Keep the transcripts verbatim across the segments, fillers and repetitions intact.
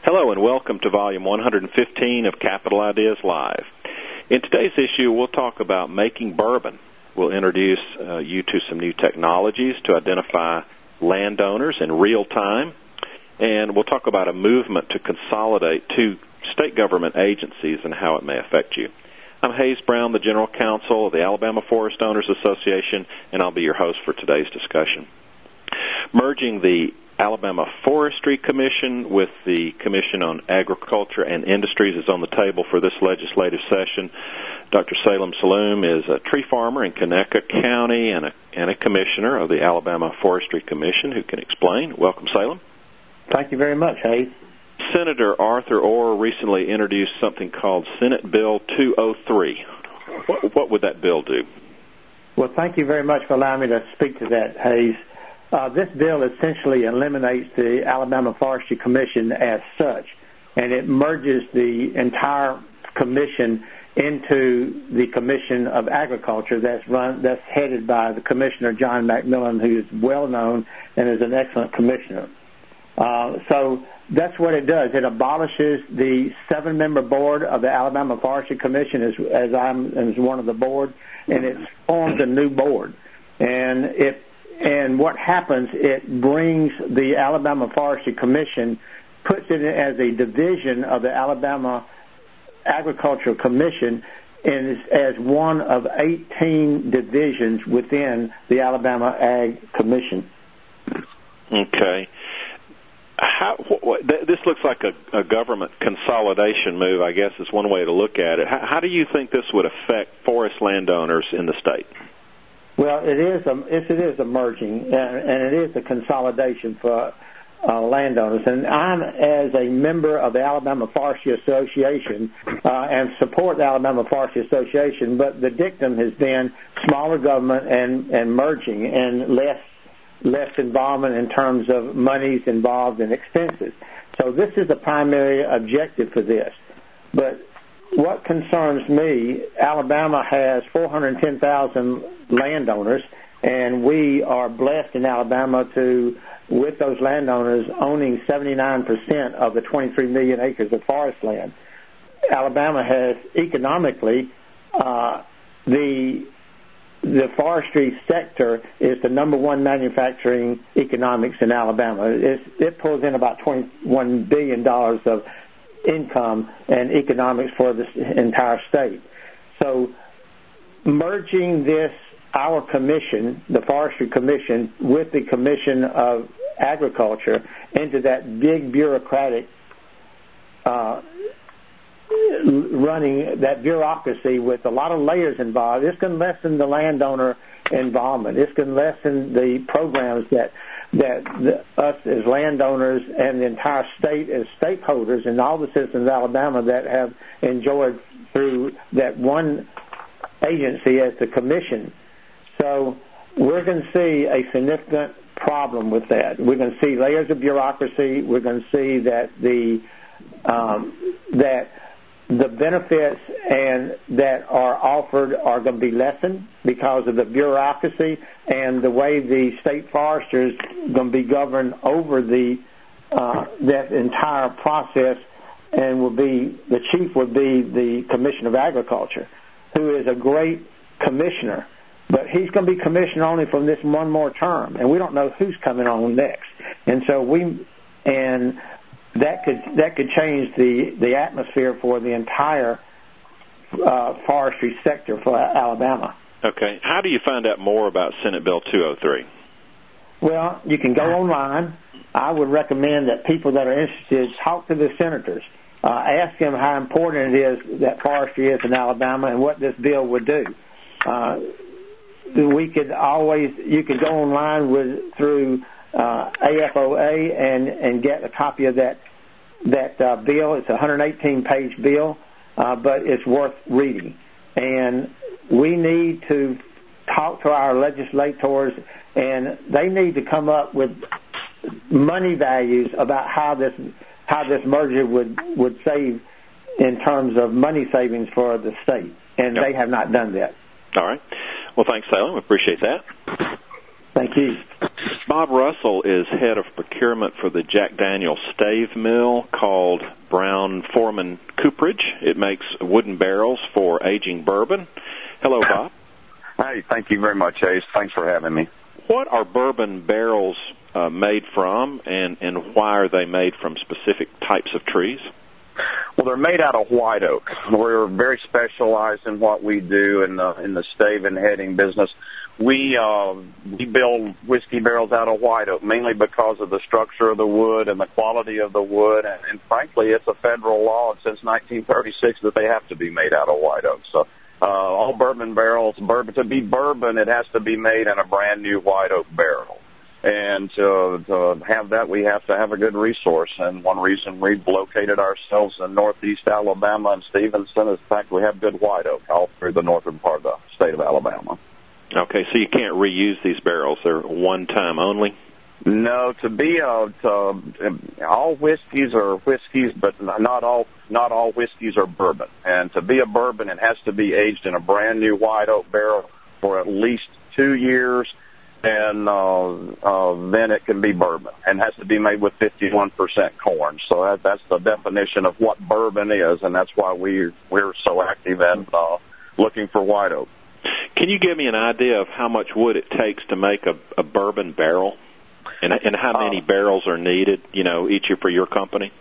Hello and welcome to Volume one hundred fifteen of Capital Ideas Live. In today's issue, we'll talk about making bourbon. We'll introduce uh, you to some new technologies to identify landowners in real time, and we'll talk about a movement to consolidate two state government agencies and how it may affect you. I'm Hayes Brown, the General Counsel of the Alabama Forest Owners Association, and I'll be your host for today's discussion. Merging the Alabama Forestry Commission with the Commission on Agriculture and Industries is on the table for this legislative session. Doctor Salem Saloom is a tree farmer in Conecuh County and a, and a commissioner of the Alabama Forestry Commission who can explain. Welcome, Salem. Thank you very much, Hayes. Senator Arthur Orr recently introduced something called Senate Bill two oh three. What, what would that bill do? Well, thank you very much for allowing me to speak to that, Hayes. Uh, this bill essentially eliminates the Alabama Forestry Commission as such, and it merges the entire commission into the Commission of Agriculture that's run that's headed by the Commissioner John McMillan, who is well known and is an excellent commissioner. Uh, so that's what it does. It abolishes the seven-member board of the Alabama Forestry Commission, as, as I'm as one of the board, and it forms a new board. And it and what happens? It brings the Alabama Forestry Commission, puts it as a division of the Alabama Agricultural Commission, and is as one of eighteen divisions within the Alabama Ag Commission. Okay. How, what, this looks like a, a government consolidation move, I guess is one way to look at it. How, how do you think this would affect forest landowners in the state? Well, it is a it is a merging, and, and it is a consolidation for uh, landowners. And I'm, as a member of the Alabama Forestry Association, uh, and support the Alabama Forestry Association, but the dictum has been smaller government and, and merging and less less involvement in terms of monies involved and expenses. So this is the primary objective for this. But what concerns me, Alabama has four hundred ten thousand landowners, and we are blessed in Alabama to, with those landowners, owning seventy-nine percent of the twenty-three million acres of forest land. Alabama has economically, uh, the the forestry sector is the number one manufacturing economics in Alabama. It's, it pulls in about twenty-one billion dollars of income and economics for the entire state. So merging this, our commission, the Forestry Commission, with the Commission of Agriculture into that big bureaucratic uh, running, that bureaucracy with a lot of layers involved, it's going to lessen the landowner involvement. It's going to lessen the programs that that the, us as landowners and the entire state as stakeholders and all the citizens of Alabama that have enjoyed through that one agency as the commission. So we're going to see a significant problem with that. We're going to see layers of bureaucracy. We're going to see that the um, that the benefits and that are offered are going to be lessened because of the bureaucracy and the way the state foresters are going to be governed over the uh, that entire process, and will be the chief would be the Commission of Agriculture, who is a great commissioner, but he's going to be commissioner only from this one more term, and we don't know who's coming on next, and so we and. That could that could change the, the atmosphere for the entire uh, forestry sector for Alabama. Okay. How do you find out more about Senate Bill two oh three? Well, you can go online. I would recommend that people that are interested talk to the senators. Uh, ask them how important it is that forestry is in Alabama and what this bill would do. Uh, we could always you could go online with through. Uh, A F O A and, and get a copy of that that uh, bill. It's a one hundred eighteen page bill, uh, but it's worth reading. And we need to talk to our legislators, and they need to come up with money values about how this how this merger would would save in terms of money savings for the state, and yep. They have not done that. All right. Well, thanks, Salem. We appreciate that. Thank you. Bob Russell is head of procurement for the Jack Daniel's stave mill called Brown Forman Cooperage. It makes wooden barrels for aging bourbon. Hello, Bob. Hey, thank you very much, Ace. Thanks for having me. What are bourbon barrels uh, made from, and, and why are they made from specific types of trees? Well, they're made out of white oak. We're very specialized in what we do in the in the stave and heading business. We uh, we build whiskey barrels out of white oak, mainly because of the structure of the wood and the quality of the wood. And, and frankly, it's a federal law since nineteen thirty-six that they have to be made out of white oak. So uh, all bourbon barrels, bourbon to be bourbon, it has to be made in a brand new white oak barrel. And to, to have that, we have to have a good resource. And one reason we've located ourselves in northeast Alabama and Stevenson is the fact we have good white oak all through the northern part of the state of Alabama. Okay, so you can't reuse these barrels. They're one time only? No, to be a, to, all whiskeys are whiskeys, but not all not all whiskeys are bourbon. And to be a bourbon, it has to be aged in a brand new white oak barrel for at least two years. And uh, uh, then it can be bourbon, and has to be made with fifty-one percent corn. So that, that's the definition of what bourbon is, and that's why we we're so active in uh, looking for white oak. Can you give me an idea of how much wood it takes to make a, a bourbon barrel, and, and how many uh, barrels are needed? You know, each for your company.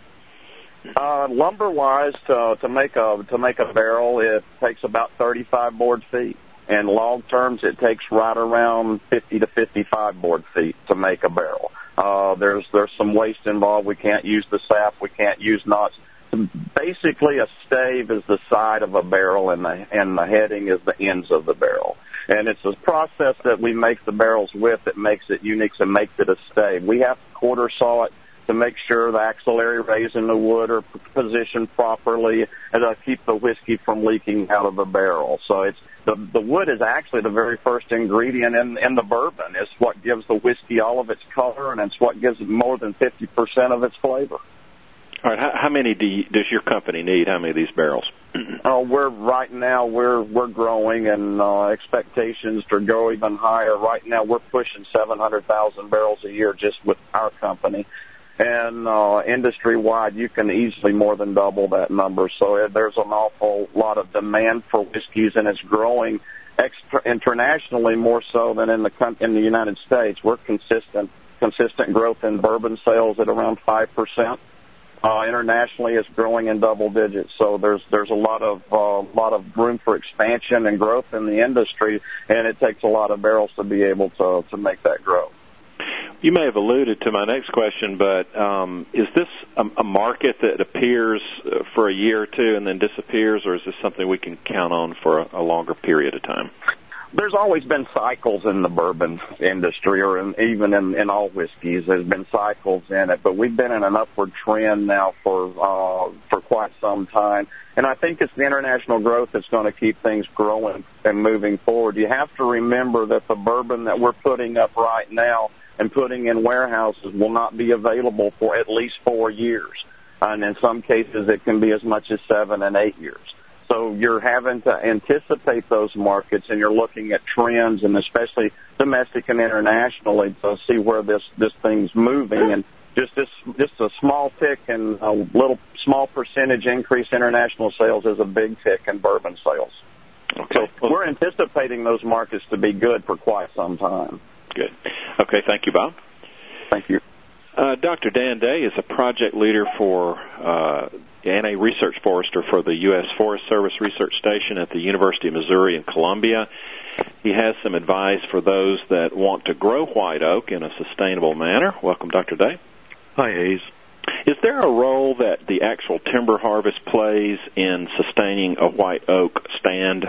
Uh, lumber-wise, to to make a to make a barrel, it takes about thirty-five board feet. And log terms, it takes right around fifty to fifty-five board feet to make a barrel. Uh, there's there's some waste involved. We can't use the sap. We can't use knots. Basically, a stave is the side of a barrel, and the and the heading is the ends of the barrel. And it's a process that we make the barrels with that makes it unique and makes it a stave. We have to quarter saw it to make sure the axillary rays in the wood are positioned properly and to keep the whiskey from leaking out of the barrel. So it's the the wood is actually the very first ingredient in in the bourbon. It's what gives the whiskey all of its color, and it's what gives it more than fifty percent of its flavor. All right, how, how many do you, does your company need? How many of these barrels? Oh, uh, we're right now we're we're growing, and uh, expectations to go even higher. Right now, we're pushing seven hundred thousand barrels a year just with our company. And uh, industry-wide, you can easily more than double that number. So uh, there's an awful lot of demand for whiskeys, and it's growing extra internationally more so than in the in the United States. We're consistent consistent growth in bourbon sales at around five percent. Uh, internationally, it's growing in double digits. So there's there's a lot of uh, lot of room for expansion and growth in the industry, and it takes a lot of barrels to be able to to make that grow. You may have alluded to my next question, but um, is this a, a market that appears for a year or two and then disappears, or is this something we can count on for a, a longer period of time? There's always been cycles in the bourbon industry, or in, even in, in all whiskeys. There's been cycles in it, but we've been in an upward trend now for uh, for quite some time. And I think it's the international growth that's going to keep things growing and moving forward. You have to remember that the bourbon that we're putting up right now and putting in warehouses will not be available for at least four years. And in some cases, it can be as much as seven and eight years. So you're having to anticipate those markets, and you're looking at trends, and especially domestic and internationally, to see where this, this thing's moving. And just this, just a small tick and a little small percentage increase international sales is a big tick in bourbon sales. Okay. So we're anticipating those markets to be good for quite some time. Good. Okay, thank you, Bob. Thank you. Uh, Doctor Dan Day is a project leader for uh, and a research forester for the U S Forest Service Research Station at the University of Missouri in Columbia. He has some advice for those that want to grow white oak in a sustainable manner. Welcome, Doctor Day. Hi, Hayes. Is there a role that the actual timber harvest plays in sustaining a white oak stand?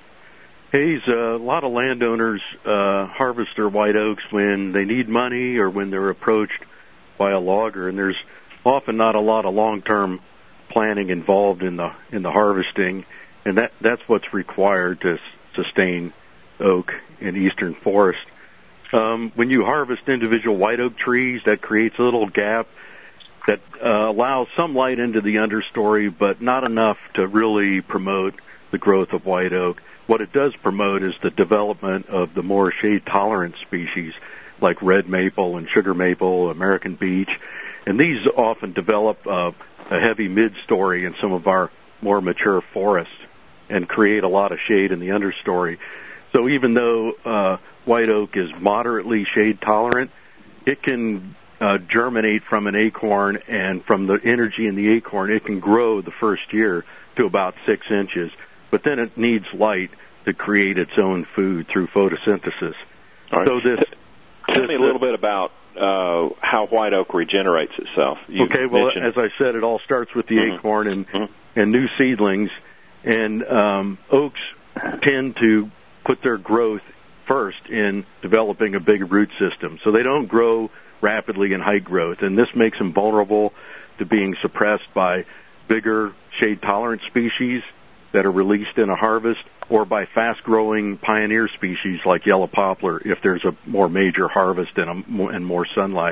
Hayes, uh, a lot of landowners uh, harvest their white oaks when they need money or when they're approached by a logger, and there's often not a lot of long-term planning involved in the in the harvesting, and that that's what's required to s- sustain oak in eastern forest. Um, when you harvest individual white oak trees, that creates a little gap that uh, allows some light into the understory, but not enough to really promote the growth of white oak. What it does promote is the development of the more shade-tolerant species like red maple and sugar maple, American beech, and these often develop uh, a heavy mid-story in some of our more mature forests and create a lot of shade in the understory. So even though uh, white oak is moderately shade tolerant, it can uh, germinate from an acorn, and from the energy in the acorn, it can grow the first year to about six inches. But then it needs light to create its own food through photosynthesis. All right. So this, Tell this, me a little bit about uh, how white oak regenerates itself. You okay, well, mentioned... as I said, it all starts with the mm-hmm. acorn and, mm-hmm. and new seedlings, and um, oaks tend to put their growth first in developing a big root system. So they don't grow rapidly in height growth, and this makes them vulnerable to being suppressed by bigger shade-tolerant species that are released in a harvest, or by fast-growing pioneer species like yellow poplar if there's a more major harvest and, a more, and more sunlight.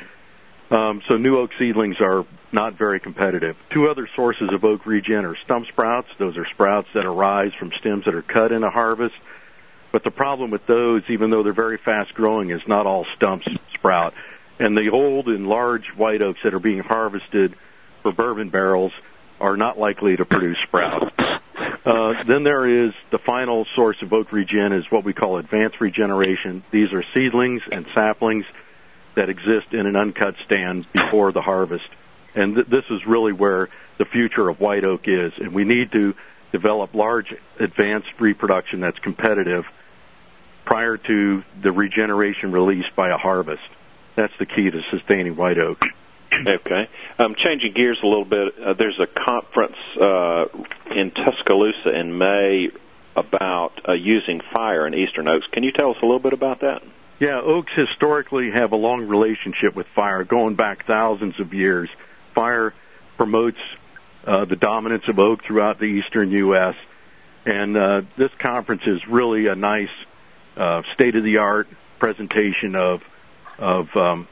Um, so new oak seedlings are not very competitive. Two other sources of oak regen are stump sprouts. Those are sprouts that arise from stems that are cut in a harvest. But the problem with those, even though they're very fast-growing, is not all stumps sprout. And the old and large white oaks that are being harvested for bourbon barrels are not likely to produce sprouts. Uh, then there is the final source of oak regen is what we call advanced regeneration. These are seedlings and saplings that exist in an uncut stand before the harvest. And th- this is really where the future of white oak is. And we need to develop large advanced reproduction that's competitive prior to the regeneration released by a harvest. That's the key to sustaining white oak. Okay. Um, changing gears a little bit, uh, there's a conference uh, in Tuscaloosa in May about uh, using fire in eastern oaks. Can you tell us a little bit about that? Yeah, oaks historically have a long relationship with fire, going back thousands of years. Fire promotes uh, the dominance of oak throughout the eastern U S, and uh, this conference is really a nice uh, state-of-the-art presentation of, of um,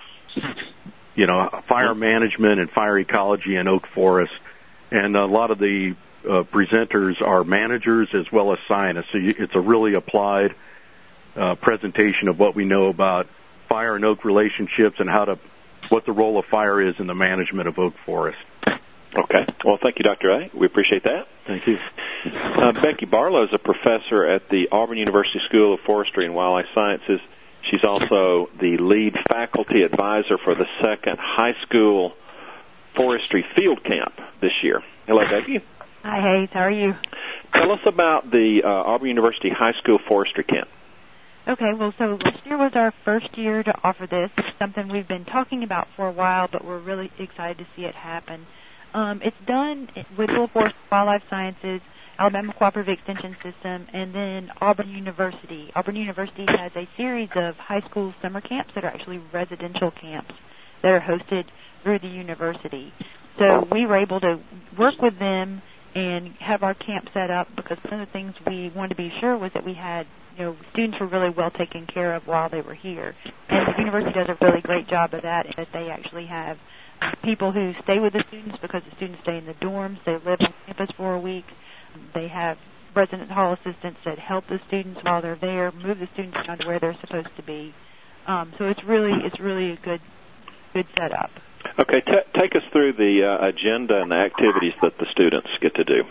you know, fire management and fire ecology in oak forests. And a lot of the uh, presenters are managers as well as scientists. So you, it's a really applied uh, presentation of what we know about fire and oak relationships and how to, what the role of fire is in the management of oak forests. Okay. Well, thank you, Doctor A. We appreciate that. Thank you. Uh, Becky Barlow is a professor at the Auburn University School of Forestry and Wildlife Sciences. She's also the lead faculty advisor for the second high school forestry field camp this year. Hello, Becky. Hi, Hayes. How are you? Tell us about the uh, Auburn University High School Forestry Camp. Okay, well, so last year was our first year to offer this. It's something we've been talking about for a while, but we're really excited to see it happen. Um, it's done with School of Forestry and Wildlife Sciences, Alabama Cooperative Extension System, and then Auburn University. Auburn University has a series of high school summer camps that are actually residential camps that are hosted through the university. So we were able to work with them and have our camp set up because one of the things we wanted to be sure was that we had, you know, students were really well taken care of while they were here. And the university does a really great job of that, that they actually have people who stay with the students because the students stay in the dorms. They live on campus for a week. They have resident hall assistants that help the students while they're there, move the students down to where they're supposed to be. Um, so it's really it's really a good good setup. Okay, t- take us through the uh, agenda and the activities that the students get to do.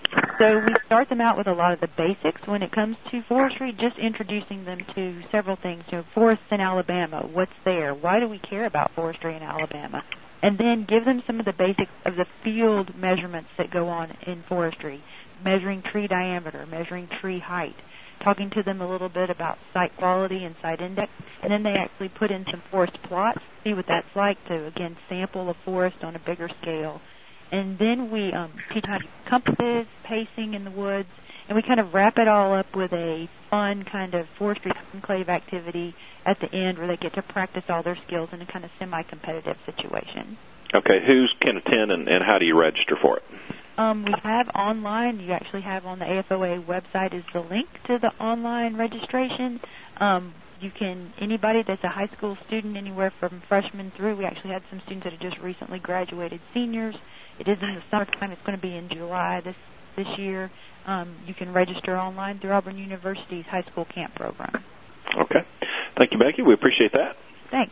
So we start them out with a lot of the basics when it comes to forestry, just introducing them to several things. You know, forests in Alabama, what's there? Why do we care about forestry in Alabama? And then give them some of the basics of the field measurements that go on in forestry, measuring tree diameter, measuring tree height, talking to them a little bit about site quality and site index, and then they actually put in some forest plots, see what that's like to, again, sample a forest on a bigger scale. And then we um, teach how to use compasses, pacing in the woods, and we kind of wrap it all up with a fun kind of forestry conclave activity at the end where they get to practice all their skills in a kind of semi-competitive situation. Okay, who can attend and, and how do you register for it? Um, we have online, you actually have on the A F O A website is the link to the online registration. Um, you can, anybody that's a high school student, anywhere from freshmen through, we actually had some students that have just recently graduated seniors. It is in the summertime. It's going to be in July this this year. Um, you can register online through Auburn University's high school camp program. Okay. Thank you, Becky. We appreciate that. Thanks.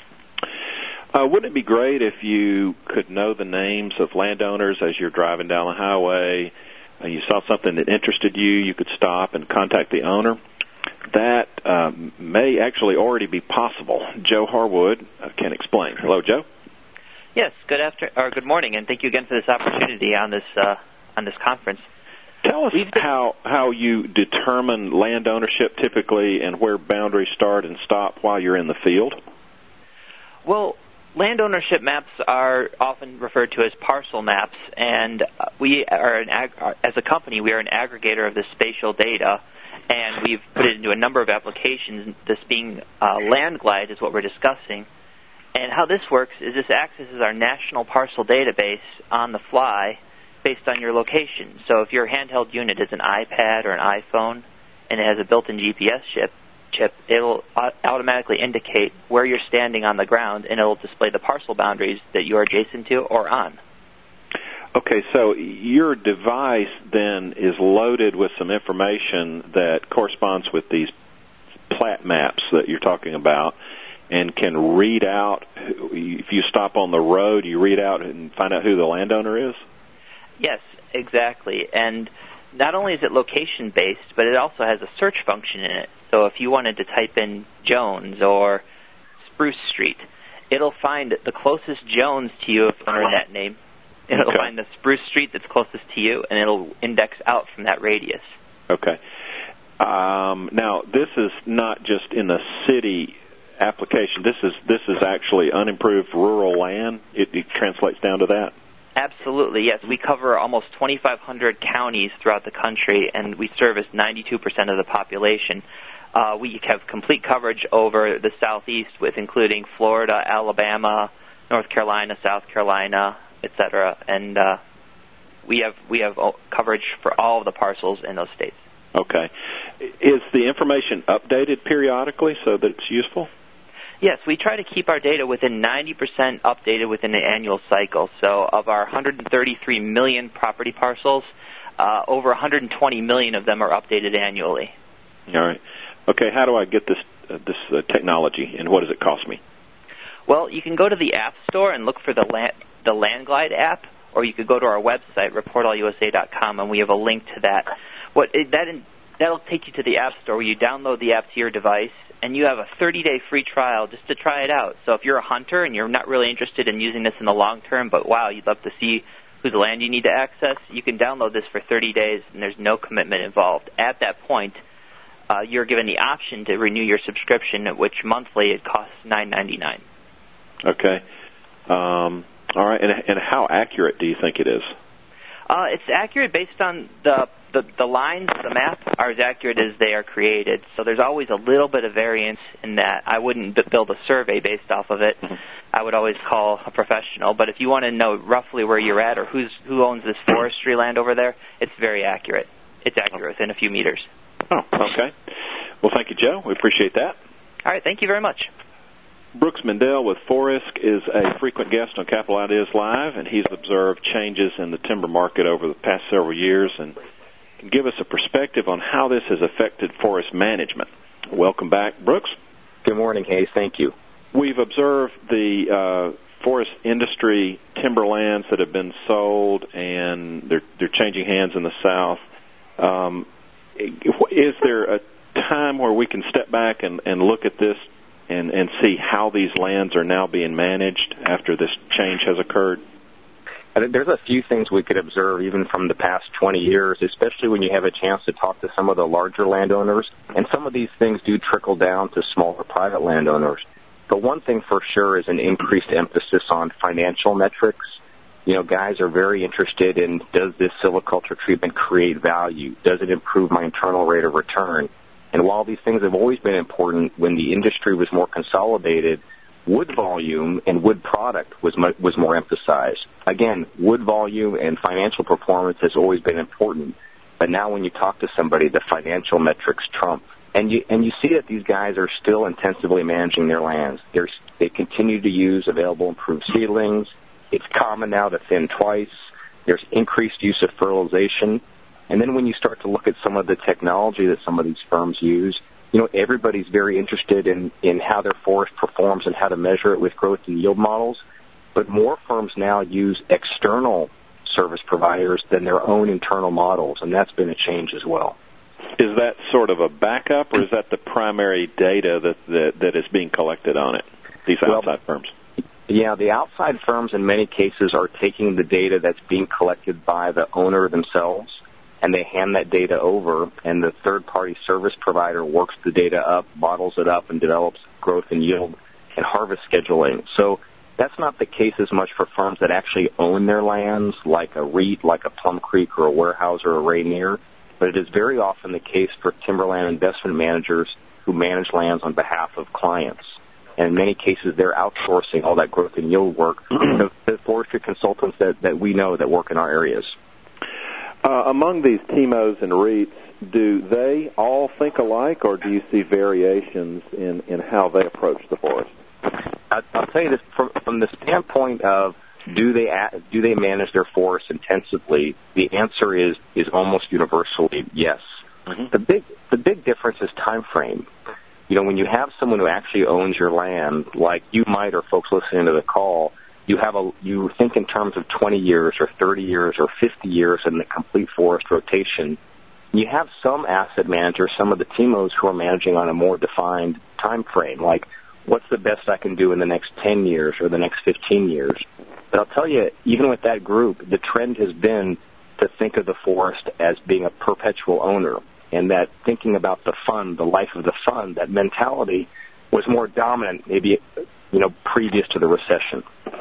Uh, wouldn't it be great if you could know the names of landowners as you're driving down the highway, uh, you saw something that interested you, you could stop and contact the owner? That um, may actually already be possible. Joe Harwood uh, can explain. Hello, Joe. Yes. Good after or good morning, and thank you again for this opportunity on this uh, on this conference. Tell us We've how how you determine land ownership typically, and where boundaries start and stop while you're in the field. Well, land ownership maps are often referred to as parcel maps, and we are an ag- as a company we are an aggregator of the spatial data. And we've put it into a number of applications, this being uh, LandGlide is what we're discussing. And how this works is this accesses our national parcel database on the fly based on your location. So if your handheld unit is an iPad or an iPhone and it has a built-in G P S chip, chip it'll automatically indicate where you're standing on the ground, and it'll display the parcel boundaries that you're adjacent to or on. Okay, so your device then is loaded with some information that corresponds with these plat maps that you're talking about, and can read out, if you stop on the road, you read out and find out who the landowner is? Yes, exactly. And not only is it location-based, but it also has a search function in it. So if you wanted to type in Jones or Spruce Street, it'll find the closest Jones to you if you enter that name. It'll okay. find the Spruce Street that's closest to you, and it'll index out from that radius. Okay. Um, now, this is not just in the city application. This is this is actually unimproved rural land. It, it translates down to that? Absolutely, yes. We cover almost twenty-five hundred counties throughout the country, and we service ninety-two percent of the population. Uh, we have complete coverage over the southeast, with including Florida, Alabama, North Carolina, South Carolina, et cetera, and uh, we have we have coverage for all of the parcels in those states. Okay. Is the information updated periodically so that it's useful? Yes, we try to keep our data within ninety percent updated within the annual cycle. So of our one hundred thirty-three million property parcels, uh, over one hundred twenty million of them are updated annually. All right. Okay, how do I get this uh, this uh, technology, and what does it cost me? Well, you can go to the App Store and look for the land, the LandGlide app, or you could go to our website, report all U S A dot com, and we have a link to that. What it, that in, that'll take you to the App Store, where you download the app to your device, and you have a thirty-day free trial just to try it out. So if you're a hunter and you're not really interested in using this in the long term, but wow, you'd love to see whose land you need to access, you can download this for thirty days, and there's no commitment involved. At that point, uh, you're given the option to renew your subscription, at which monthly it costs nine ninety-nine. Okay. Um, all right. And, and how accurate do you think it is? Uh, it's accurate based on the, the the lines. The map are as accurate as they are created. So there's always a little bit of variance in that. I wouldn't b- build a survey based off of it. Mm-hmm. I would always call a professional. But if you want to know roughly where you're at or who's who owns this forestry land over there, it's very accurate. It's accurate within a few meters. Oh, okay. Well, thank you, Joe. We appreciate that. All right. Thank you very much. Brooks Mendel with Forest is a frequent guest on Capital Ideas Live, and he's observed changes in the timber market over the past several years and can give us a perspective on how this has affected forest management. Welcome back, Brooks. Good morning, Hayes. Thank you. We've observed the uh, forest industry timberlands that have been sold, and they're, they're changing hands in the South. Um, is there a time where we can step back and, and look at this and, and see how these lands are now being managed after this change has occurred? There's a few things we could observe even from the past twenty years, especially when you have a chance to talk to some of the larger landowners. And some of these things do trickle down to smaller private landowners. But one thing for sure is an increased emphasis on financial metrics. You know, guys are very interested in, does this silviculture treatment create value? Does it improve my internal rate of return? And while these things have always been important, when the industry was more consolidated, wood volume and wood product was mu- was more emphasized. Again, wood volume and financial performance has always been important. But now when you talk to somebody, the financial metrics trump. And you and you see that these guys are still intensively managing their lands. They're, they continue to use available improved seedlings. It's common now to thin twice. There's increased use of fertilization. And then when you start to look at some of the technology that some of these firms use, you know, everybody's very interested in, in how their forest performs and how to measure it with growth and yield models. But more firms now use external service providers than their own internal models, and that's been a change as well. Is that sort of a backup, or is that the primary data that that, that is being collected on it, these outside well, firms? Yeah, the outside firms in many cases are taking the data that's being collected by the owner themselves, and they hand that data over, and the third-party service provider works the data up, models it up, and develops growth and yield and harvest scheduling. So that's not the case as much for firms that actually own their lands, like a REIT, like a Plum Creek or a Weyerhaeuser or a Rainier, but it is very often the case for timberland investment managers who manage lands on behalf of clients. And in many cases, they're outsourcing all that growth and yield work to the forestry consultants that, that we know that work in our areas. Uh, among these T M Os and REITs, do they all think alike, or do you see variations in, in how they approach the forest? I'll tell you this, from, from the standpoint of do they do they manage their forests intensively, the answer is is almost universally yes. Mm-hmm. The big the big difference is time frame. You know, when you have someone who actually owns your land, like you might, or folks listening to the call, you have a you think in terms of twenty years or thirty years or fifty years in the complete forest rotation. You have some asset managers, some of the T M Os who are managing on a more defined time frame, like what's the best I can do in the next ten years or the next fifteen years. But I'll tell you, even with that group, the trend has been to think of the forest as being a perpetual owner, and that thinking about the fund, the life of the fund, that mentality was more dominant maybe, you know, previous to the recession.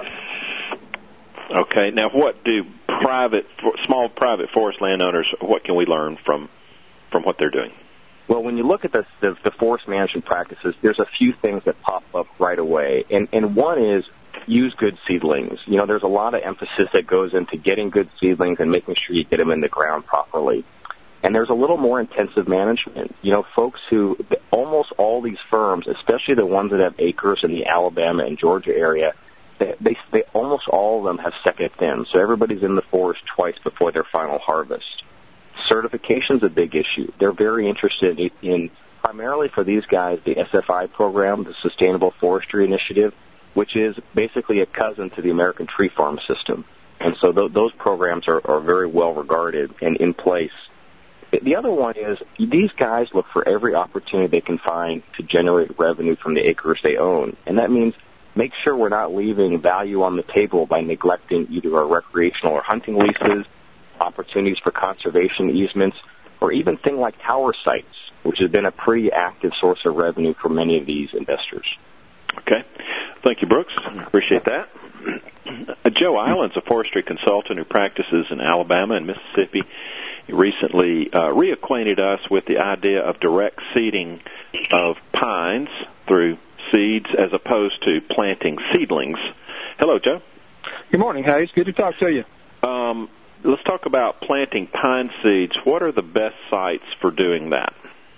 Okay. Now, what do private, small private forest landowners, what can we learn from from what they're doing? Well, when you look at the, the, the forest management practices, there's a few things that pop up right away. And, and one is use good seedlings. You know, there's a lot of emphasis that goes into getting good seedlings and making sure you get them in the ground properly. And there's a little more intensive management. You know, folks who, almost all these firms, especially the ones that have acres in the Alabama and Georgia area, they, they, they almost all of them have second thin. So everybody's in the forest twice before their final harvest. Certification's a big issue. They're very interested in, in, primarily for these guys, the S F I program, the Sustainable Forestry Initiative, which is basically a cousin to the American Tree Farm System. And so th- those programs are, are very well regarded and in place. The other one is these guys look for every opportunity they can find to generate revenue from the acres they own. And that means make sure we're not leaving value on the table by neglecting either our recreational or hunting leases, opportunities for conservation easements, or even things like tower sites, which has been a pretty active source of revenue for many of these investors. Okay. Thank you, Brooks. Appreciate that. Uh, Joe Island's a forestry consultant who practices in Alabama and Mississippi. He recently uh, reacquainted us with the idea of direct seeding of pines through seeds as opposed to planting seedlings. Hello, Joe. Good morning, Hayes. Good to talk to you. Um, let's talk about planting pine seeds. What are the best sites for doing that?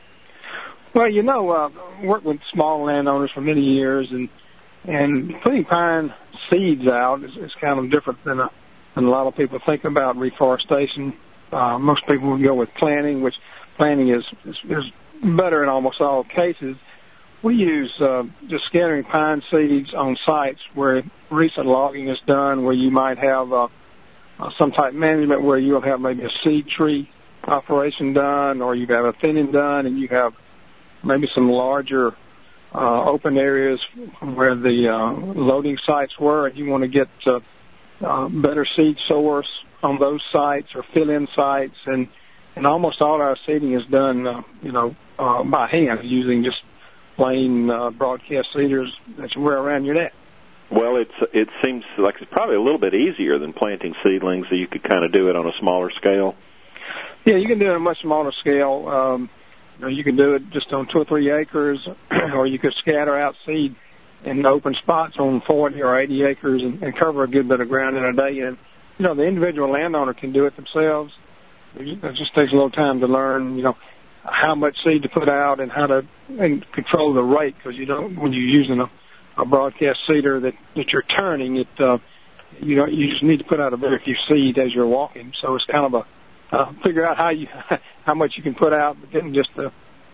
Well, you know, uh, worked with small landowners for many years, and and putting pine seeds out is, is kind of different than a, than a lot of people think about reforestation. Uh, most people would go with planting, which planting is, is, is better in almost all cases. We use uh, just scattering pine seeds on sites where recent logging is done, where you might have uh, uh, some type of management where you'll have maybe a seed tree operation done, or you have a thinning done, and you have maybe some larger uh, open areas where the uh, loading sites were, and you want to get uh, uh, better seed source on those sites or fill-in sites, and, and almost all our seeding is done, uh, you know, uh, by hand using just plain uh, broadcast seeders that you wear around your neck. Well, it's it seems like it's probably a little bit easier than planting seedlings, so you could kind of do it on a smaller scale. Yeah, you can do it on a much smaller scale. Um, you know, you can do it just on two or three acres, or you could scatter out seed in open spots on forty or eighty acres and, and cover a good bit of ground in a day. And, you know, the individual landowner can do it themselves. It just takes a little time to learn, you know, how much seed to put out and how to and control the rate, because you don't, when you're using a, a broadcast seeder that, that you're turning, it uh, you know, you just need to put out a very few seed as you're walking. So it's kind of a uh, figure out how you how much you can put out, but then just uh,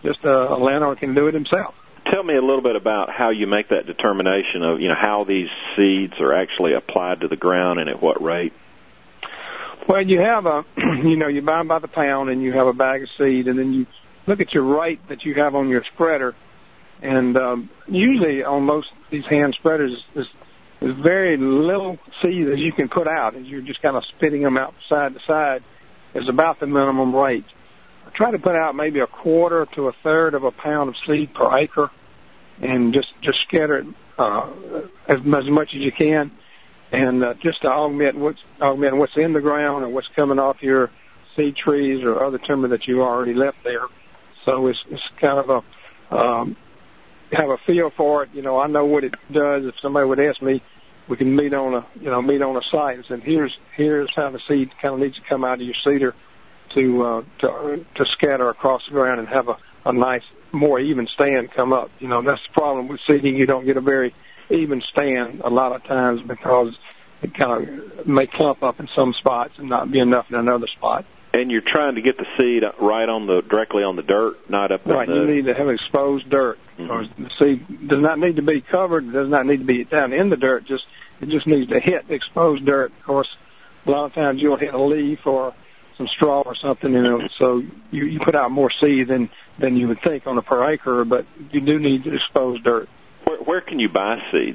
just a, a landowner can do it himself. Tell me a little bit about how you make that determination of, you know, how these seeds are actually applied to the ground and at what rate. Well, you have a, you know, you buy them by the pound and you have a bag of seed, and then you look at your rate that you have on your spreader. And um, usually on most of these hand spreaders, there's, there's very little seed that you can put out, as you're just kind of spitting them out side to side, is about the minimum rate. I try to put out maybe a quarter to a third of a pound of seed per acre, and just, just scatter it uh, as, as much as you can. And uh, just to augment what's, augment what's in the ground or what's coming off your seed trees or other timber that you already left there. So it's, it's kind of a, um, have a feel for it. You know, I know what it does. If somebody would ask me, we can meet on a, you know, meet on a site and say, here's, here's how the seed kind of needs to come out of your cedar to, uh, to, to scatter across the ground and have a, a nice, more even stand come up. You know, that's the problem with seeding. You don't get a very even stand a lot of times because it kind of may clump up in some spots and not be enough in another spot. And you're trying to get the seed right on the directly on the dirt, not up right, in the... Right, you need to have exposed dirt. Mm-hmm. The seed does not need to be covered. It does not need to be down in the dirt. Just It just needs to hit exposed dirt. Of course, a lot of times you'll hit a leaf or some straw or something, you know, so you, you put out more seed than, than you would think on a per acre, but you do need exposed dirt. Where, where can you buy seeds?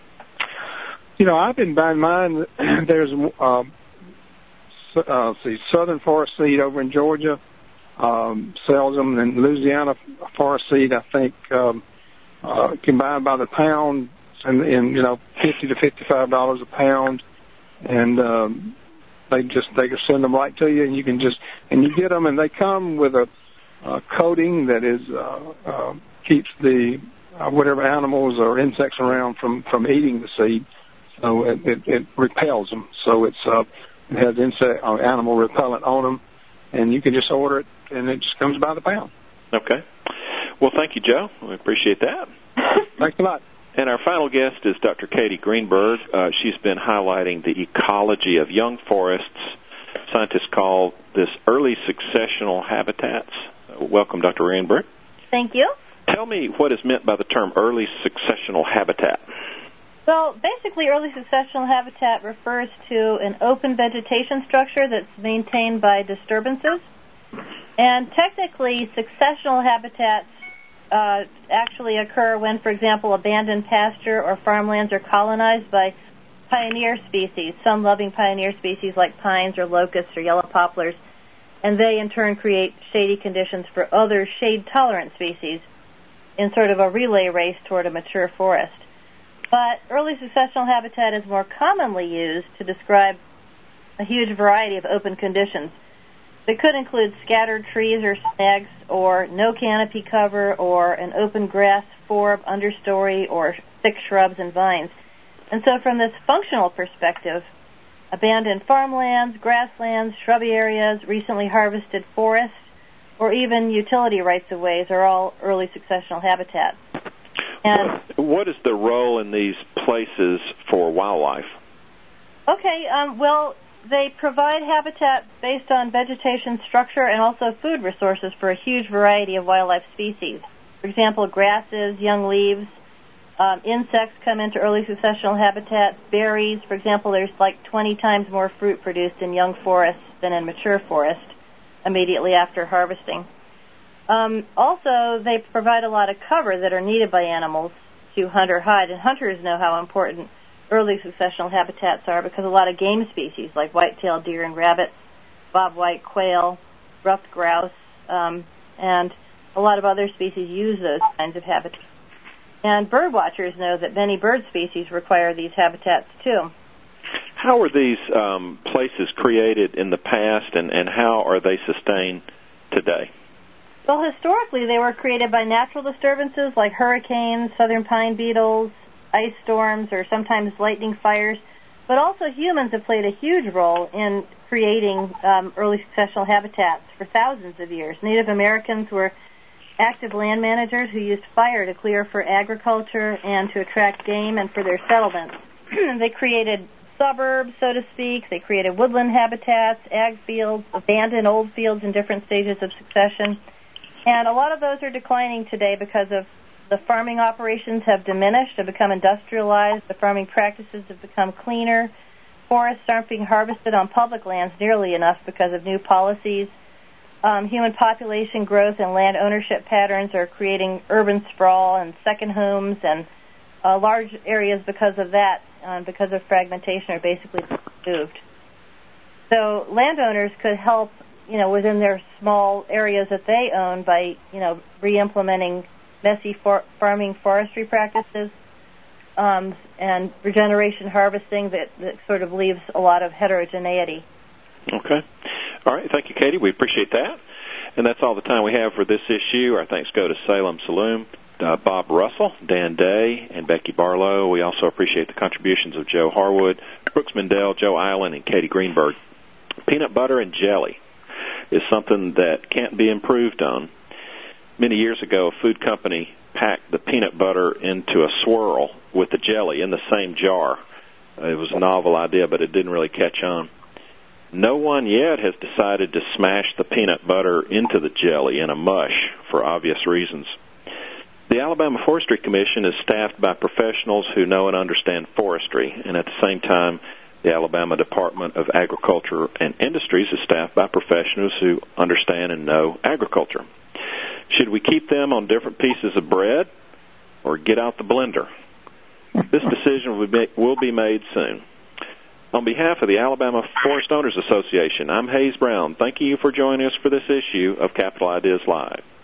You know, I've been buying mine. There's uh, uh, see, Southern Forest Seed over in Georgia um, sells them, and Louisiana Forest Seed, I think, um, uh, can buy them by the pound, and, and you know, fifty to fifty-five dollars a pound, and um, they just they can send them right to you, and you can just and you get them, and they come with a, a coating that is uh, uh, keeps the uh, whatever animals or insects around from, from eating the seed. So it, it, it repels them. So it's uh, it has insect or animal repellent on them, and you can just order it, and it just comes by the pound. Okay. Well, thank you, Joe. We appreciate that. Thanks a lot. And our final guest is Doctor Katie Greenberg. Uh, she's been highlighting the ecology of young forests. Scientists call this early successional habitats. Uh, welcome, Doctor Greenberg. Thank you. Tell me what is meant by the term early successional habitat. Well, basically, early successional habitat refers to an open vegetation structure that's maintained by disturbances. And technically, successional habitats uh, actually occur when, for example, abandoned pasture or farmlands are colonized by pioneer species, sun-loving pioneer species like pines or locusts or yellow poplars, and they in turn create shady conditions for other shade-tolerant species in sort of a relay race toward a mature forest. But early successional habitat is more commonly used to describe a huge variety of open conditions. They could include scattered trees or snags, or no canopy cover, or an open grass forb, understory, or thick shrubs and vines. And so from this functional perspective, abandoned farmlands, grasslands, shrubby areas, recently harvested forests, or even utility rights-of-ways are all early successional habitats. And what is the role in these places for wildlife? Okay, um, well, they provide habitat based on vegetation structure and also food resources for a huge variety of wildlife species. For example, grasses, young leaves, um, insects come into early successional habitat. Berries, for example, there's like twenty times more fruit produced in young forests than in mature forest immediately after harvesting. Um, also, they provide a lot of cover that are needed by animals to hunt or hide, and hunters know how important early successional habitats are because a lot of game species like white-tailed deer and rabbits, bobwhite quail, ruffed grouse, um, and a lot of other species use those kinds of habitats. And bird watchers know that many bird species require these habitats too. How were these um, places created in the past, and, and how are they sustained today? Well, historically, they were created by natural disturbances like hurricanes, southern pine beetles, ice storms, or sometimes lightning fires. But also humans have played a huge role in creating um, early successional habitats for thousands of years. Native Americans were active land managers who used fire to clear for agriculture and to attract game and for their settlements. They created suburbs, so to speak. They created woodland habitats, ag fields, abandoned old fields in different stages of succession. And a lot of those are declining today because of the farming operations have diminished, have become industrialized, the farming practices have become cleaner, forests aren't being harvested on public lands nearly enough because of new policies. Um, human population growth and land ownership patterns are creating urban sprawl and second homes, and uh, large areas because of that, uh, because of fragmentation, are basically moved. So landowners could help, you know, within their small areas that they own by, you know, re-implementing messy for- farming forestry practices um, and regeneration harvesting that, that sort of leaves a lot of heterogeneity. Okay. All right. Thank you, Katie. We appreciate that. And that's all the time we have for this issue. Our thanks go to Salem Saloom, uh, Bob Russell, Dan Day, and Becky Barlow. We also appreciate the contributions of Joe Harwood, Brooks Mendel, Joe Island, and Katie Greenberg. Peanut butter and jelly is something that can't be improved on. Many years ago, a food company packed the peanut butter into a swirl with the jelly in the same jar. Uh, it was a novel idea, but it didn't really catch on. No one yet has decided to smash the peanut butter into the jelly in a mush for obvious reasons. The Alabama Forestry Commission is staffed by professionals who know and understand forestry, and at the same time, the Alabama Department of Agriculture and Industries is staffed by professionals who understand and know agriculture. Should we keep them on different pieces of bread or get out the blender? This decision will be made soon. On behalf of the Alabama Forest Owners Association, I'm Hayes Brown. Thank you for joining us for this issue of Capital Ideas Live.